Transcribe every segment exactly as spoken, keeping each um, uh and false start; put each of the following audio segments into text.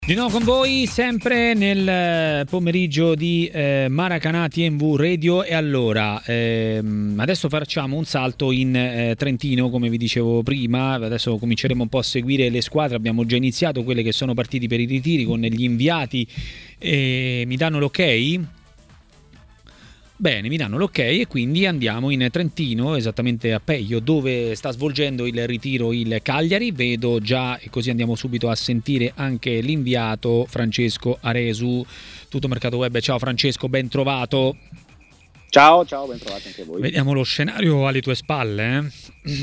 Di nuovo con voi, sempre nel pomeriggio di eh, Maracanã T M V Radio. E allora, ehm, adesso facciamo un salto in eh, Trentino, come vi dicevo prima. Adesso cominceremo un po' a seguire le squadre. Abbiamo già iniziato quelle che sono partiti per i ritiri con gli inviati. E mi danno l'ok? Bene, mi danno l'ok e quindi andiamo in Trentino, esattamente a Peio, dove sta svolgendo il ritiro il Cagliari. Vedo già, e così andiamo subito a sentire anche l'inviato Francesco Aresu, Tutto Mercato Web. Ciao Francesco, ben trovato. Ciao, ciao, ben trovati anche voi. Vediamo lo scenario alle tue spalle.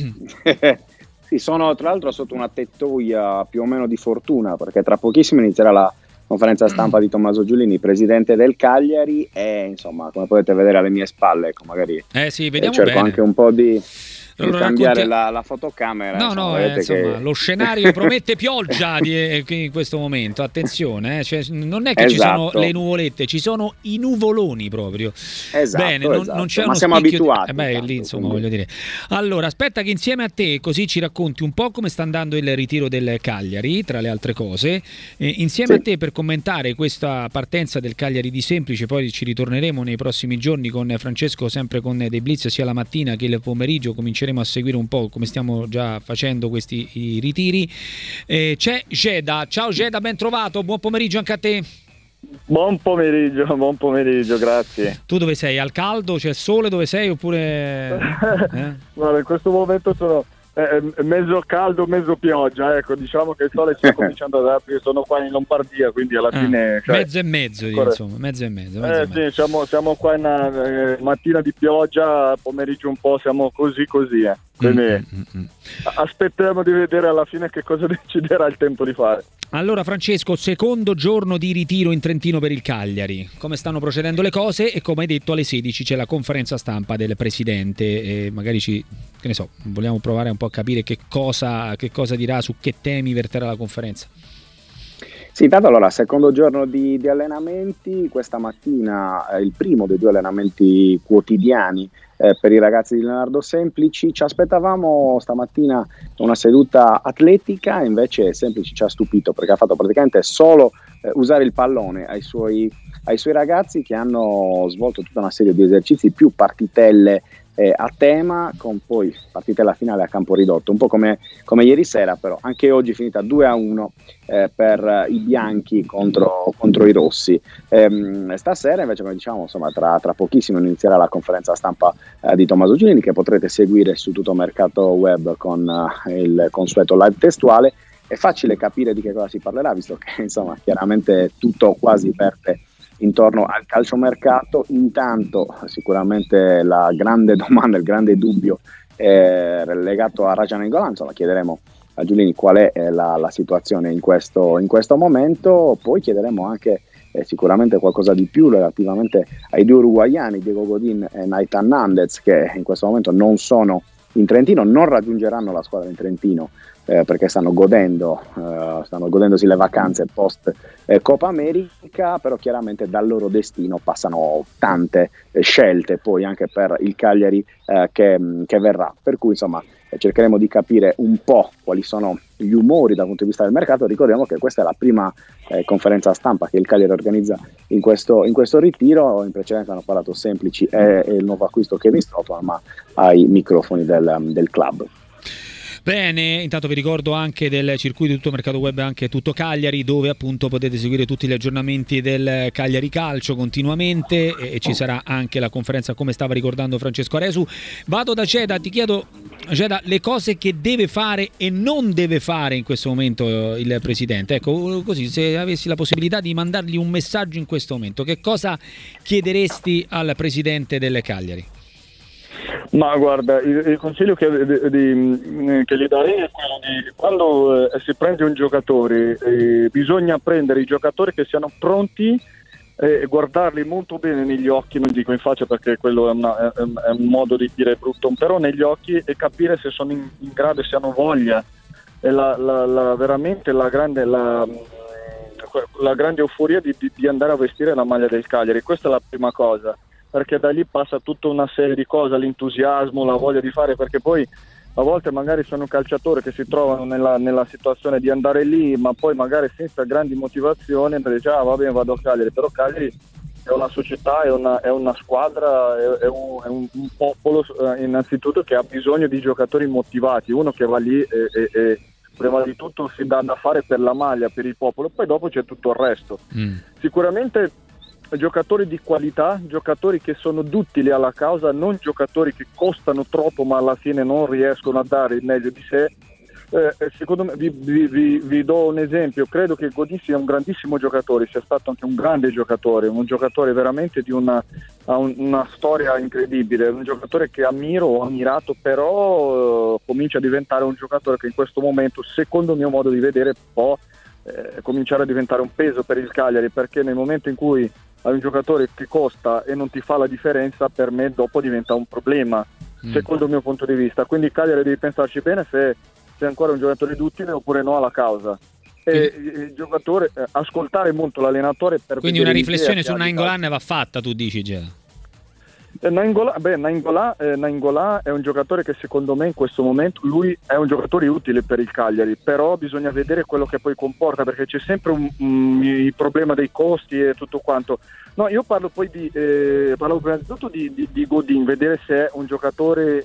Eh? Sì, sono tra l'altro sotto una tettoia più o meno di fortuna, perché tra pochissimo inizierà la conferenza stampa di Tommaso Giulini, presidente del Cagliari, e insomma, come potete vedere alle mie spalle, ecco, magari eh sì, vediamo cerco bene. anche un po' di, allora, di cambiare racconti... la, la fotocamera. No, insomma, no, eh, insomma, che... lo scenario promette pioggia di, in questo momento, attenzione, eh, cioè, non è che esatto. ci sono le nuvolette, ci sono i nuvoloni proprio. Esatto, bene, non, esatto. non c'è Ma uno siamo abituati. Di... Eh beh, tanto, lì insomma, quindi... voglio dire. Allora, aspetta che insieme a te così ci racconti un po' come sta andando il ritiro del Cagliari, tra le altre cose, eh, insieme sì. a te per commentare questa partenza del Cagliari di Semplice. Poi ci ritorneremo nei prossimi giorni con Francesco, sempre con dei blitz sia la mattina che il pomeriggio. Cominceremo a seguire un po' come stiamo già facendo questi i ritiri. Eh, c'è Geda, ciao Geda, ben trovato, buon pomeriggio anche a te. Buon pomeriggio, buon pomeriggio, grazie. Tu dove sei? Al caldo? C'è il sole dove sei oppure... Eh? Guarda, in questo momento sono eh, mezzo caldo, mezzo pioggia, ecco, diciamo che il sole sta cominciando ad aprire, sono qua in Lombardia, quindi alla ah, fine... Cioè, mezzo e mezzo, ancora... insomma, mezzo e mezzo. mezzo eh e mezzo. sì, siamo, siamo qua in una eh, mattina di pioggia, pomeriggio un po', siamo così così, eh. Quindi mm-hmm. aspettiamo di vedere alla fine che cosa deciderà il tempo di fare. Allora Francesco, secondo giorno di ritiro in Trentino per il Cagliari, come stanno procedendo le cose? E come hai detto alle sedici c'è la conferenza stampa del presidente e magari ci, che ne so, vogliamo provare un po' a capire che cosa, che cosa dirà, su che temi verterà la conferenza. Sì, intanto allora, secondo giorno di, di allenamenti, questa mattina eh, il primo dei due allenamenti quotidiani eh, per i ragazzi di Leonardo Semplici. Ci aspettavamo stamattina una seduta atletica, invece Semplici ci ha stupito perché ha fatto praticamente solo eh, usare il pallone ai suoi, ai suoi ragazzi, che hanno svolto tutta una serie di esercizi più partitelle Eh, a tema, con poi partitella finale a campo ridotto, un po' come, come ieri sera, però anche oggi finita due a uno eh, per eh, i bianchi contro, contro i rossi. Ehm, stasera invece, come diciamo, insomma, tra, tra pochissimo inizierà la conferenza stampa eh, di Tommaso Giulini, che potrete seguire su Tutto Mercato Web con eh, il consueto live testuale. È facile capire di che cosa si parlerà, visto che insomma chiaramente tutto quasi verte intorno al calciomercato. Intanto sicuramente la grande domanda, il grande dubbio è legato a Raja Nainggolan. Insomma, chiederemo a Giulini qual è eh, la, la situazione in questo, in questo momento. Poi chiederemo anche eh, sicuramente qualcosa di più relativamente ai due uruguaiani, Diego Godin e Nathan Nandez, che in questo momento non sono in Trentino, non raggiungeranno la squadra in Trentino eh, perché stanno godendo eh, stanno godendosi le vacanze post eh, Coppa America, però chiaramente dal loro destino passano tante eh, scelte poi anche per il Cagliari eh, che, che verrà, per cui insomma eh, cercheremo di capire un po' quali sono gli umori dal punto di vista del mercato. Ricordiamo che questa è la prima eh, conferenza stampa che il Cagliari organizza in questo, in questo ritiro. In precedenza hanno parlato Semplici e, e il nuovo acquisto Kevin Strootman, ma ai microfoni del, del club. Bene, intanto vi ricordo anche del circuito Tutto Mercato Web, anche Tutto Cagliari, dove appunto potete seguire tutti gli aggiornamenti del Cagliari Calcio continuamente, e, e ci sarà anche la conferenza, come stava ricordando Francesco Aresu. Vado da Geda, ti chiedo Geda le cose che deve fare e non deve fare in questo momento il presidente. Ecco, così se avessi la possibilità di mandargli un messaggio in questo momento, che cosa chiederesti al presidente del Cagliari? Ma guarda, il, il consiglio che, di, di, che gli darei è quello di quando eh, si prende un giocatore eh, bisogna prendere i giocatori che siano pronti e eh, guardarli molto bene negli occhi, non dico in faccia perché quello è, una, è, è un modo di dire brutto, però negli occhi, e capire se sono in, in grado e se hanno voglia, e la, la, la, veramente la grande, la, la grande euforia di, di, di andare a vestire la maglia del Cagliari. Questa è la prima cosa, perché da lì passa tutta una serie di cose, l'entusiasmo, la voglia di fare, perché poi a volte magari sono calciatori che si trovano nella, nella situazione di andare lì, ma poi magari senza grandi motivazioni, per dire ah va bene vado a Cagliari, però Cagliari è una società, è una, è una squadra, è, è, un, è un, un popolo eh, innanzitutto che ha bisogno di giocatori motivati, uno che va lì e, e, e prima di tutto si dà da fare per la maglia, per il popolo, poi dopo c'è tutto il resto. Mm. Sicuramente giocatori di qualità, giocatori che sono duttili alla causa, non giocatori che costano troppo ma alla fine non riescono a dare il meglio di sé. Eh, secondo me, vi, vi, vi, vi do un esempio, credo che Godin sia un grandissimo giocatore, sia stato anche un grande giocatore, un giocatore veramente di una, un, una storia incredibile, un giocatore che ammiro, ho ammirato, però eh, comincia a diventare un giocatore che in questo momento, secondo il mio modo di vedere, può eh, cominciare a diventare un peso per il Cagliari, perché nel momento in cui hai un giocatore che costa e non ti fa la differenza, per me dopo diventa un problema, mm. secondo il mio punto di vista. Quindi il Cagliari devi pensarci bene se se è ancora un giocatore duttile oppure no alla causa. E quindi, il giocatore eh, ascoltare molto l'allenatore per quindi una riflessione su Nainggolan va fatta, tu dici già. Eh, Nainggolan, beh, Nainggolan, eh, Nainggolan è un giocatore che secondo me in questo momento lui è un giocatore utile per il Cagliari, però bisogna vedere quello che poi comporta, perché c'è sempre un, un, il problema dei costi e tutto quanto. No, io parlo poi di eh, parlo prima di tutto di, di, di Godin, vedere se è un giocatore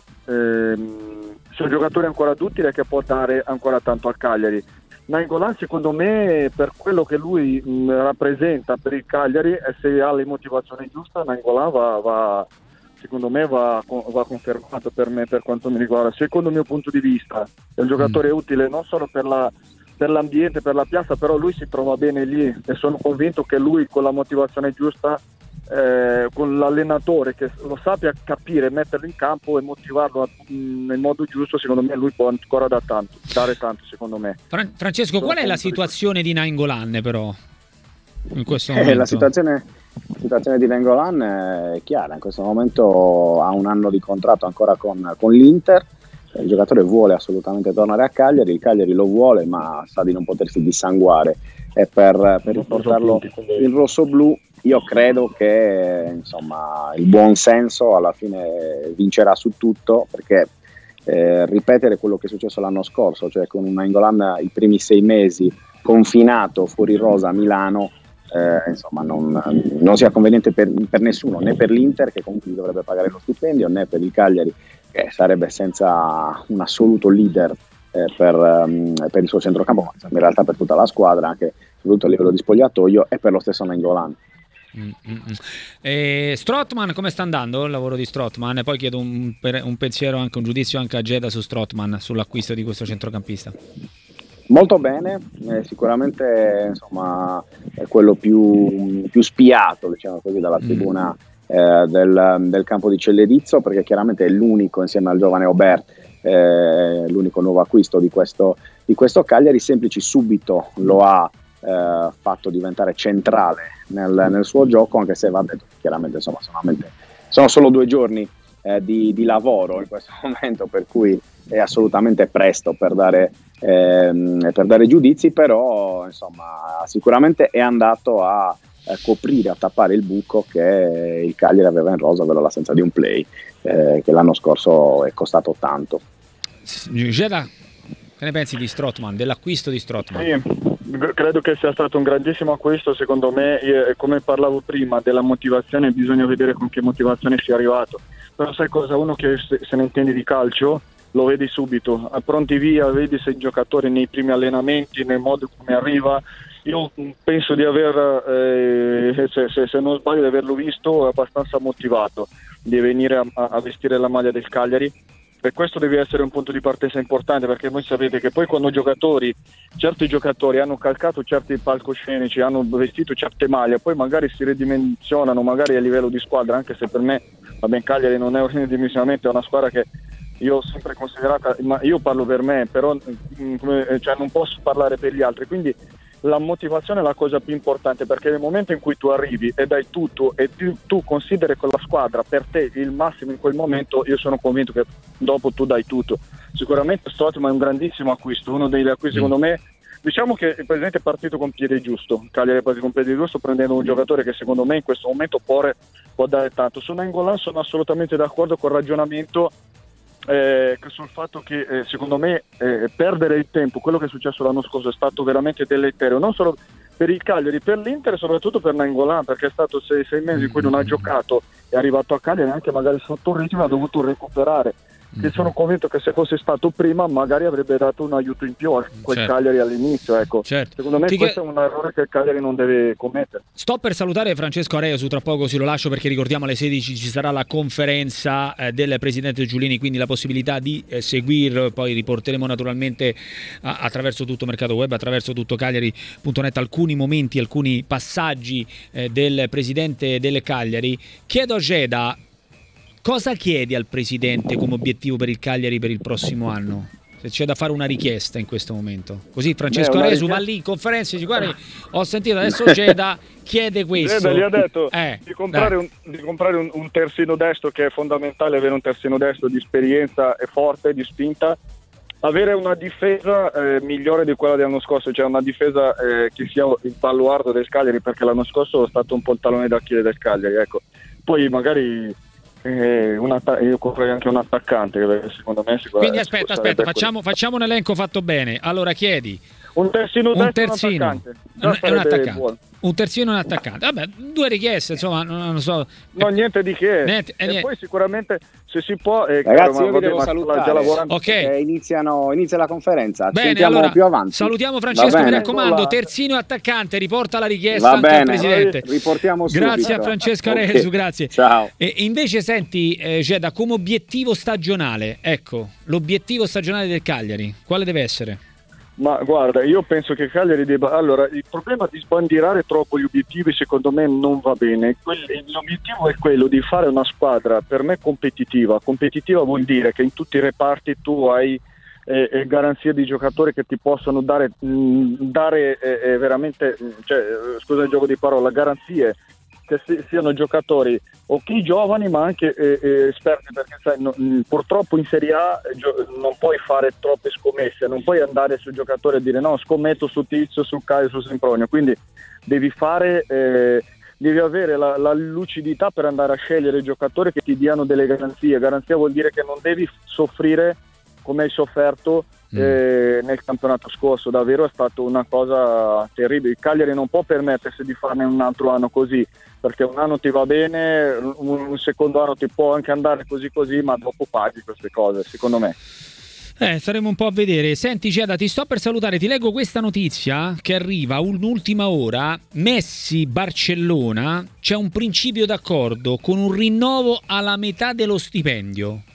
ehm, se è un giocatore ancora utile che può dare ancora tanto al Cagliari. Nainggolan secondo me, per quello che lui mh, rappresenta per il Cagliari, e se ha le motivazioni giuste, Nainggolan va, va secondo me va, va confermato per me, per quanto mi riguarda. Secondo il mio punto di vista è un giocatore mm. utile non solo per la per l'ambiente, per la piazza, però lui si trova bene lì e sono convinto che lui con la motivazione giusta, eh, con l'allenatore che lo sappia capire, metterlo in campo e motivarlo a, mh, nel modo giusto, secondo me lui può ancora dare tanto, dare tanto secondo me. Fran- Francesco, sono qual è la situazione di Nainggolan però in questo eh, momento? La situazione, la situazione di Nainggolan è chiara, in questo momento ha un anno di contratto ancora con, con l'Inter. Il giocatore vuole assolutamente tornare a Cagliari, il Cagliari lo vuole ma sa di non potersi dissanguare, e per, per riportarlo in rossoblu io credo che insomma il buon senso alla fine vincerà su tutto, perché eh, ripetere quello che è successo l'anno scorso, cioè con un Nainggolan i primi sei mesi confinato fuori rosa a Milano, eh, insomma non, non sia conveniente per, per nessuno, né per l'Inter che comunque gli dovrebbe pagare lo stipendio, né per il Cagliari che sarebbe senza un assoluto leader eh, per, um, per il suo centrocampo, ma in realtà per tutta la squadra, anche soprattutto a livello di spogliatoio, e per lo stesso Nainggolan. Mm-hmm. E Strootman, come sta andando il lavoro di Strootman? E poi chiedo un, un pensiero, anche un giudizio anche a Geda su Strootman, sull'acquisto di questo centrocampista. Molto bene, eh, sicuramente insomma è quello più, più spiato, diciamo così, dalla tribuna mm. Eh, del, del campo di Cellerizzo, perché chiaramente è l'unico, insieme al giovane Aubert, eh, l'unico nuovo acquisto di questo, di questo Cagliari. Semplici subito lo ha eh, fatto diventare centrale nel, nel suo gioco, anche se va detto chiaramente insomma solamente, sono solo due giorni eh, di, di lavoro in questo momento, per cui è assolutamente presto per dare, ehm, per dare giudizi, però insomma sicuramente è andato a Eh, coprire, a tappare il buco che il Cagliari aveva in rosa per l'assenza di un play eh, che l'anno scorso è costato tanto. Geda, che ne pensi di Strootman, dell'acquisto di Strootman? Sì, credo che sia stato un grandissimo acquisto, secondo me. Io, come parlavo prima della motivazione, bisogna vedere con che motivazione sia arrivato, però sai cosa, uno che se, se ne intende di calcio lo vedi subito, pronti via, vedi se il giocatore nei primi allenamenti, nel modo come arriva. Io penso di aver, eh, se, se, se non sbaglio, di averlo visto abbastanza motivato di venire a, a vestire la maglia del Cagliari, e questo deve essere un punto di partenza importante, perché voi sapete che poi quando giocatori, certi giocatori hanno calcato certi palcoscenici, hanno vestito certe maglie, poi magari si ridimensionano magari a livello di squadra, anche se per me, vabbè, Cagliari non è un ridimensionamento, è una squadra che io ho sempre considerata, ma io parlo per me, però cioè, non posso parlare per gli altri, quindi la motivazione è la cosa più importante, perché nel momento in cui tu arrivi e dai tutto e tu, tu consideri quella squadra per te il massimo in quel momento, io sono convinto che dopo tu dai tutto. Sicuramente Strootman è un grandissimo acquisto, uno degli acquisti mm. secondo me, diciamo che il presidente è partito con piede giusto, Cagliari è partito con piede giusto prendendo un giocatore che secondo me in questo momento può, può dare tanto. Su Nainggolan sono assolutamente d'accordo col ragionamento eh, sul fatto che eh, secondo me eh, perdere il tempo, quello che è successo l'anno scorso è stato veramente deleterio, non solo per il Cagliari, per l'Inter e soprattutto per Nainggolan, perché è stato sei, sei mesi in cui non ha giocato, è arrivato a Cagliari anche magari sotto un ritmo, ha dovuto recuperare. Che sono convinto che se fosse stato prima magari avrebbe dato un aiuto in più a quel certo. Cagliari all'inizio, ecco. Certo. Secondo me Ti questo che... è un errore che il Cagliari non deve commettere. Sto per salutare Francesco Areosu, tra poco si lo lascio perché ricordiamo alle sedici ci sarà la conferenza eh, del presidente Giulini, quindi la possibilità di eh, seguirlo, poi riporteremo naturalmente a- attraverso tutto Mercato Web, attraverso tutto Cagliari punto net alcuni momenti, alcuni passaggi eh, del presidente del Cagliari. Chiedo a Geda, cosa chiedi al presidente come obiettivo per il Cagliari per il prossimo anno? Se c'è da fare una richiesta in questo momento. Così Francesco Areosu va lì in conferenza e dice: guarda, ho sentito adesso Geda chiede questo. Geda gli ha detto eh, di comprare, un, di comprare un, un terzino destro, che è fondamentale avere un terzino destro di esperienza e forte, di spinta. Avere una difesa eh, migliore di quella dell'anno scorso, cioè una difesa eh, che sia il baluardo del Cagliari, perché l'anno scorso è stato un po' il tallone d'Achille del Cagliari, ecco. Poi magari Eh, un atta- io comprerei anche un attaccante, secondo me. Quindi aspetta, aspetta, facciamo, facciamo un elenco fatto bene. Allora chiedi un terzino, un terzino, un un, è un attaccante, un terzino e un attaccante. Vabbè, due richieste, insomma, non, non so. No, niente di che. Niente, e niente. Poi sicuramente se si può. Eh, Ragazzi, caro, io vi devo salutare. Okay. Eh, iniziano, inizia la conferenza. Ci bene, sentiamo allora, più avanti. Salutiamo Francesco, mi raccomando. Terzino e attaccante, riporta la richiesta Va anche bene, al presidente. Riportiamo subito. Grazie a Francesco Areosu, okay. Grazie. Ciao. E invece senti, eh, Geda, come obiettivo stagionale, ecco, l'obiettivo stagionale del Cagliari, quale deve essere? Ma guarda, io penso che Cagliari debba... Allora, il problema di sbandierare troppo gli obiettivi secondo me non va bene. L'obiettivo è quello di fare una squadra per me competitiva. Competitiva vuol dire che in tutti i reparti tu hai eh, eh, garanzie di giocatori che ti possono dare, mh, dare eh, eh, veramente, cioè, scusa il gioco di parola, garanzie che si, siano giocatori o chi giovani ma anche eh, eh, esperti, perché sai, no, mh, purtroppo in Serie A gio- non puoi fare troppe scommesse, non puoi andare sul giocatore e dire no, scommetto su Tizio, su Caio, su Sempronio, quindi devi fare eh, devi avere la, la lucidità per andare a scegliere giocatori che ti diano delle garanzie. Garanzia vuol dire che non devi soffrire come hai sofferto eh, nel campionato scorso. Davvero è stata una cosa terribile. Il Cagliari non può permettersi di farne un altro anno così, perché un anno ti va bene, un, un secondo anno ti può anche andare così così, ma dopo paghi queste cose, secondo me. Eh, staremo un po' a vedere. Senti Geda, ti sto per salutare, ti leggo questa notizia che arriva un'ultima ora. Messi-Barcellona, c'è un principio d'accordo con un rinnovo alla metà dello stipendio.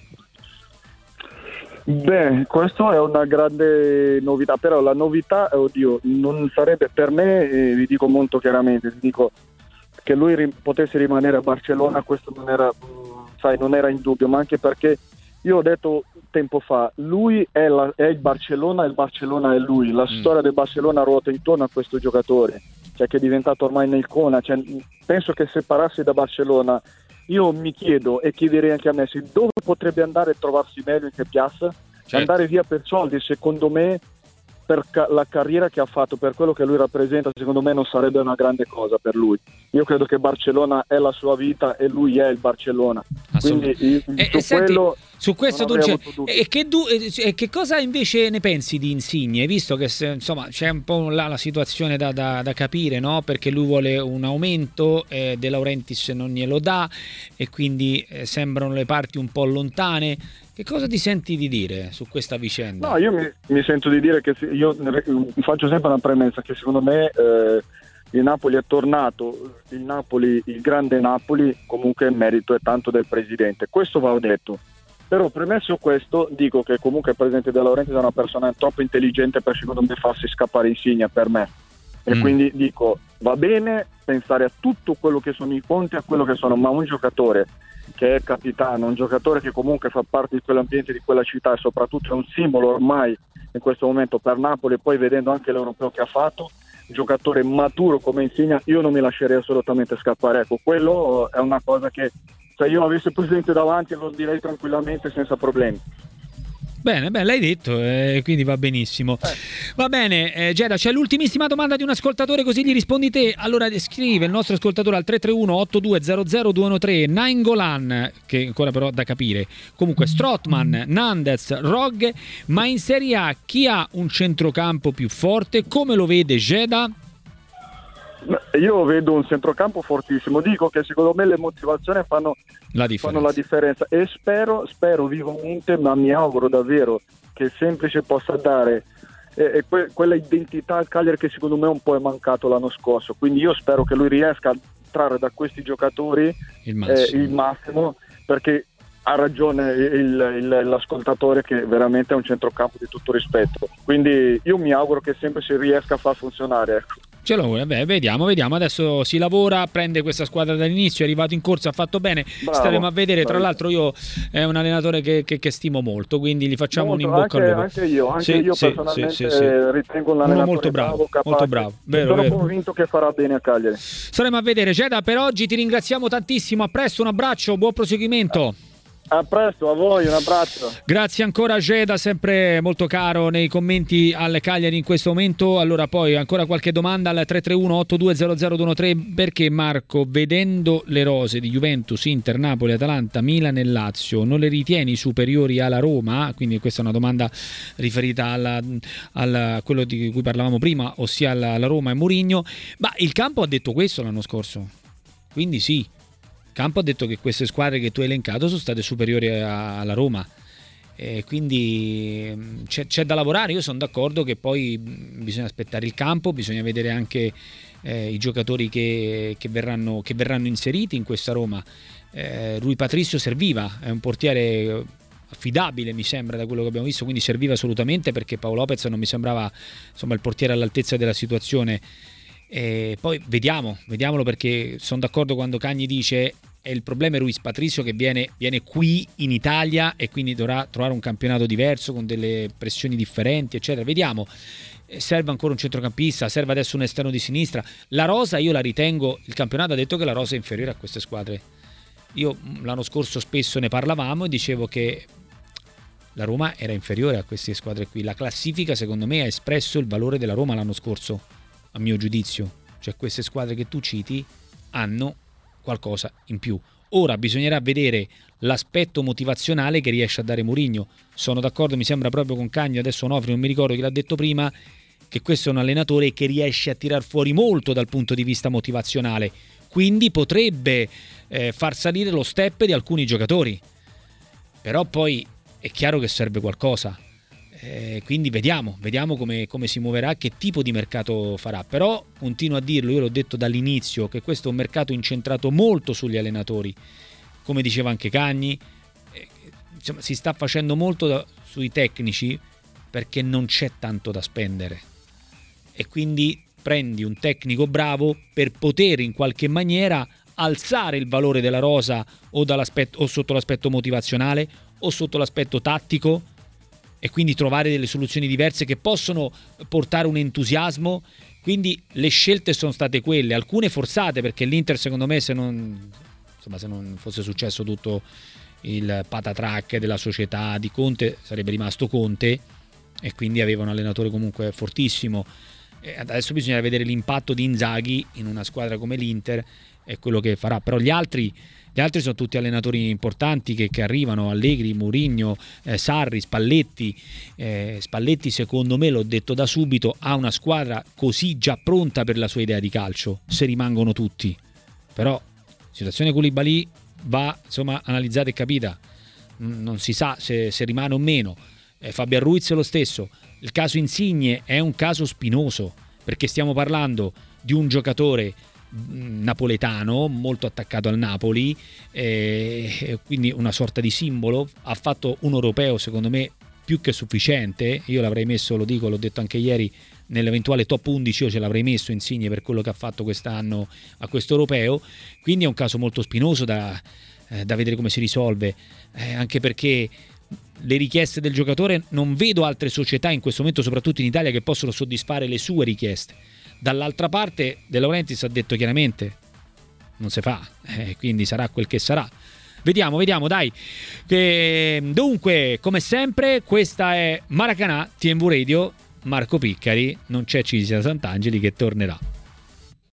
Beh, questo è una grande novità, però la novità, oddio, non sarebbe per me, eh, vi dico molto chiaramente, vi dico che lui ri- potesse rimanere a Barcellona, questo non era, mh, sai, non era in dubbio, ma anche perché io ho detto tempo fa, lui è, la, è il Barcellona e il Barcellona è lui, la mm. storia del Barcellona ruota intorno a questo giocatore, cioè che è diventato ormai un'icona, cioè, penso che separarsi da Barcellona, io mi chiedo e chiederei anche a Messi dove potrebbe andare e trovarsi meglio, in che piazza, certo. Andare via per soldi, secondo me per ca- la carriera che ha fatto, per quello che lui rappresenta, secondo me non sarebbe una grande cosa per lui. Io credo che Barcellona è la sua vita e lui è il Barcellona, quindi io, e, su, e senti, quello su questo tu c'è, e, che du, e che cosa invece ne pensi di Insigne, visto che se, insomma c'è un po' là la situazione da, da, da capire, no? Perché lui vuole un aumento, eh, De Laurentiis non glielo dà e quindi eh, sembrano le parti un po' lontane. Che cosa ti senti di dire su questa vicenda? No, io mi, mi sento di dire che io faccio sempre una premessa che secondo me eh, il Napoli è tornato, il Napoli, il grande Napoli, comunque il merito è tanto del presidente, questo va detto. Però premesso questo, dico che comunque il presidente De Laurentiis è una persona troppo intelligente per secondo me farsi scappare Insigne per me. E mm. quindi dico, va bene pensare a tutto quello che sono i conti, a quello che sono, ma un giocatore che è capitano, un giocatore che comunque fa parte di quell'ambiente, di quella città e soprattutto è un simbolo ormai in questo momento per Napoli, e poi vedendo anche l'europeo che ha fatto, un giocatore maturo come Insigne, io non mi lascerei assolutamente scappare. Ecco, quello è una cosa che se io avessi il presidente davanti lo direi tranquillamente senza problemi. Bene, beh, l'hai detto, eh, quindi va benissimo. Eh. Va bene, eh, Geda, c'è l'ultimissima domanda di un ascoltatore, così gli rispondi te. Allora scrive il nostro ascoltatore al tre tre uno otto due zero zero due uno tre, Nainggolan, che ancora però da capire. Comunque Strootman, Nandez, Rogge, ma in Serie A chi ha un centrocampo più forte? Come lo vede Geda? Io vedo un centrocampo fortissimo, dico che secondo me le motivazioni fanno la differenza, fanno la differenza e spero, spero vivamente, ma mi auguro davvero che il Semplice possa dare eh, que- quella identità al Cagliari che secondo me un po' è mancato l'anno scorso, quindi io spero che lui riesca a trarre da questi giocatori il massimo, eh, il massimo perché ha ragione il, il, l'ascoltatore che veramente è un centrocampo di tutto rispetto, quindi io mi auguro che Semplice riesca a far funzionare, ecco. Ce lo, beh, vediamo, vediamo. Adesso si lavora, prende questa squadra dall'inizio, è arrivato in corsa, ha fatto bene. Bravo, staremo a vedere. Bravo. Tra l'altro, io è un allenatore che, che, che stimo molto, quindi gli facciamo molto, un in bocca anche, al lupo. Anche io, anche sì, io sì, personalmente sì, sì, sì. ritengo un allenatore molto bravo, bravo, capace. Molto bravo. Vero, sono vero. convinto che farà bene a Cagliari. Staremo a vedere. Geda, per oggi ti ringraziamo tantissimo. A presto, un abbraccio, buon proseguimento. A presto, a voi, un abbraccio. Grazie ancora Geda, sempre molto caro nei commenti al Cagliari in questo momento. Allora poi ancora qualche domanda al tre tre uno otto due zero zero due uno tre. Perché Marco, vedendo le rose di Juventus, Inter, Napoli, Atalanta, Milan e Lazio, non le ritieni superiori alla Roma? Quindi questa è una domanda riferita alla, alla, a quello di cui parlavamo prima, ossia alla, alla Roma e Mourinho. Ma il campo ha detto questo l'anno scorso, quindi sì. Campo ha detto che queste squadre che tu hai elencato sono state superiori a, alla Roma, e quindi c'è, c'è da lavorare. Io sono d'accordo che poi bisogna aspettare il campo, bisogna vedere anche eh, i giocatori che, che, verranno, che verranno inseriti in questa Roma. eh, Rui Patricio serviva, è un portiere affidabile mi sembra da quello che abbiamo visto, quindi serviva assolutamente, perché Paolo Lopez non mi sembrava insomma il portiere all'altezza della situazione. E poi vediamo, vediamolo, perché sono d'accordo quando Cagni dice è il problema è Ruiz Patricio che viene, viene qui in Italia e quindi dovrà trovare un campionato diverso con delle pressioni differenti eccetera. Vediamo, serve ancora un centrocampista, serve adesso un esterno di sinistra. La rosa io la ritengo, il campionato ha detto che la rosa è inferiore a queste squadre. Io l'anno scorso spesso ne parlavamo e dicevo che la Roma era inferiore a queste squadre qui. La classifica secondo me ha espresso il valore della Roma l'anno scorso, a mio giudizio. Cioè queste squadre che tu citi hanno qualcosa in più. Ora bisognerà vedere l'aspetto motivazionale che riesce a dare Mourinho. Sono d'accordo, mi sembra proprio con Cagno, adesso Onofri non mi ricordo chi l'ha detto prima, che questo è un allenatore che riesce a tirar fuori molto dal punto di vista motivazionale, quindi potrebbe eh, far salire lo step di alcuni giocatori, però poi è chiaro che serve qualcosa. Eh, quindi vediamo, vediamo come, come si muoverà, che tipo di mercato farà. Però continuo a dirlo, io l'ho detto dall'inizio, che questo è un mercato incentrato molto sugli allenatori, come diceva anche Cagni. eh, insomma, si sta facendo molto da, sui tecnici, perché non c'è tanto da spendere, e quindi prendi un tecnico bravo per poter in qualche maniera alzare il valore della rosa, o, dall'aspetto, o sotto l'aspetto motivazionale o sotto l'aspetto tattico, e quindi trovare delle soluzioni diverse che possono portare un entusiasmo. Quindi le scelte sono state quelle, alcune forzate, perché l'Inter secondo me se non, insomma, se non fosse successo tutto il patatrack della società di Conte sarebbe rimasto Conte, e quindi aveva un allenatore comunque fortissimo. E adesso bisogna vedere l'impatto di Inzaghi in una squadra come l'Inter e quello che farà. Però gli altri Gli altri sono tutti allenatori importanti che, che arrivano, Allegri, Mourinho, eh, Sarri, Spalletti. Eh, Spalletti secondo me, l'ho detto da subito, ha una squadra così già pronta per la sua idea di calcio, se rimangono tutti. Però situazione Koulibaly va insomma analizzata e capita, non si sa se, se rimane o meno. eh, Fabian Ruiz lo stesso. Il caso Insigne è un caso spinoso, perché stiamo parlando di un giocatore napoletano molto attaccato al Napoli, eh, quindi una sorta di simbolo. Ha fatto un europeo secondo me più che sufficiente. Io l'avrei messo, lo dico, l'ho detto anche ieri, nell'eventuale top undici io ce l'avrei messo Insigne per quello che ha fatto quest'anno a questo europeo. Quindi è un caso molto spinoso da, eh, da vedere come si risolve, eh, anche perché le richieste del giocatore, non vedo altre società in questo momento, soprattutto in Italia, che possono soddisfare le sue richieste. Dall'altra parte De Laurentiis ha detto chiaramente non si fa, eh, quindi sarà quel che sarà. Vediamo, vediamo, dai. E, dunque, come sempre, questa è Maracanà T M V Radio. Marco Piccari, non c'è Cinzia Sant'Angeli che tornerà.